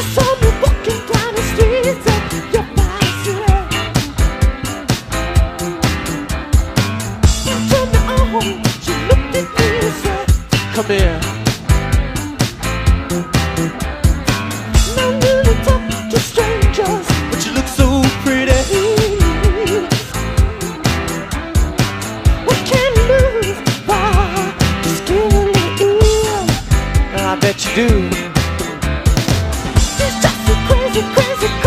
saw me walking down the streets of your city. You turned me on, she looked at me and said, come here. No need to talk to strangers, but you look so pretty. What can you lose by just giving me ear? I bet you do. She's just a crazy, crazy